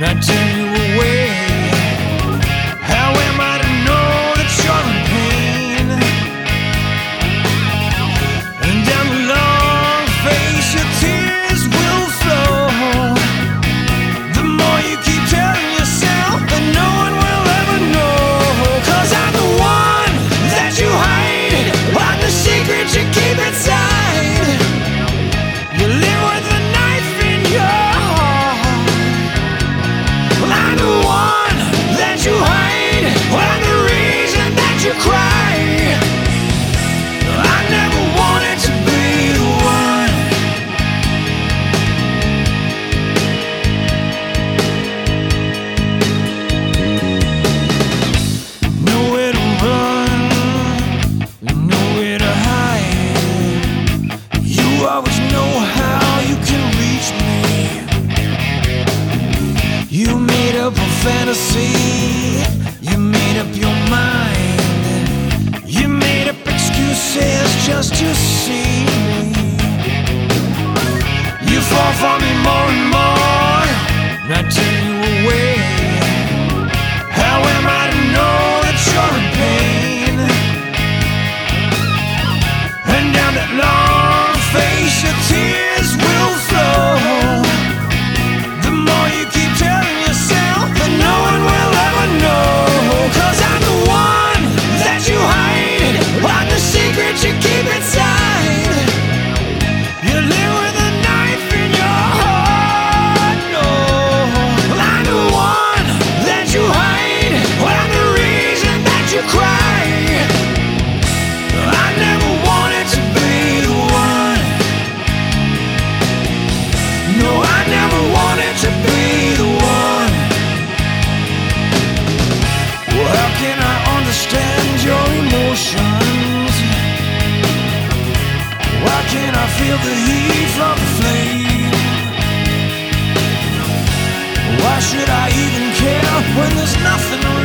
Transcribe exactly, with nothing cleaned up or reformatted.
not turn you away. How am I to know that you're in pain? And down the long face your tears will flow. The more you keep telling yourself that no one will ever know. 'Cause I'm the one that you hide, I'm the secret you keep inside. You live with a knife in your heart. I'm the one that you hide, I'm the reason that you cry. I never wanted to be the one. Nowhere to run, nowhere to hide. You always know how you can reach me. You made up a fantasy, you made up your mind, you made up excuses just to see me. You fall for me more and more, not turn you away. How am I to know that you're in pain? And down that long face your tears will flow. The more you keep telling yourself that no one will ever know. 'Cause I'm the one that you hide, I'm the secret you keep inside. You live with a knife in your heart. No, I'm the one that you hide, I'm the reason that you cry. I never wanted to be the one. No, I never wanted to be the one. Well, how can I understand your emotions? Why can't I feel the heat from the flame? Why should I even care when there's nothing